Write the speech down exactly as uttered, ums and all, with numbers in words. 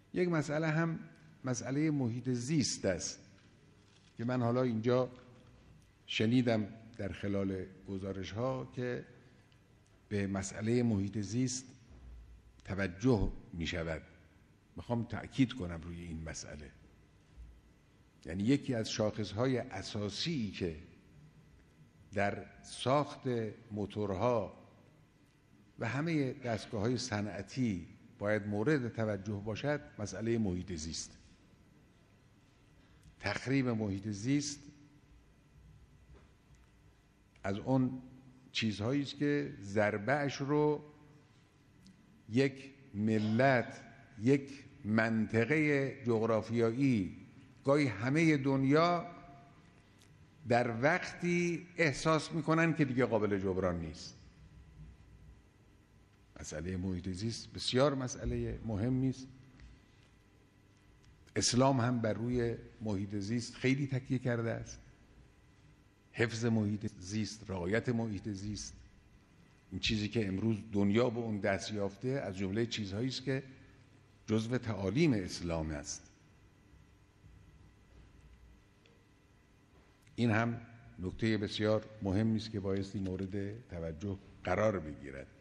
یک مسئله هم مسئله محیط زیست است که من حالا اینجا شنیدم در خلال گزارش ها که به مسئله محیط زیست توجه می شود. میخوام تأکید کنم روی این مسئله. یعنی یکی از شاخصهای اساسی که در ساخت موتورها و همه دستگاه‌های صنعتی باید مورد توجه باشد مسئله محیط زیست. تخریب محیط زیست از اون چیزهایی است که ضربه‌اش رو یک ملت، یک منطقه جغرافیایی، گاهی همه دنیا در وقتی احساس میکنن که دیگه قابل جبران نیست. مسئله محیط زیست بسیار مسئله مهمی است. اسلام هم بر روی محیط زیست خیلی تکیه کرده است. حفظ محیط زیست، رعایت محیط زیست، این چیزی که امروز دنیا به اون دست یافته از جمله چیزهایی است که جزو تعالیم اسلام است. این هم نکته بسیار مهمی است که بایستی مورد توجه قرار بگیرد.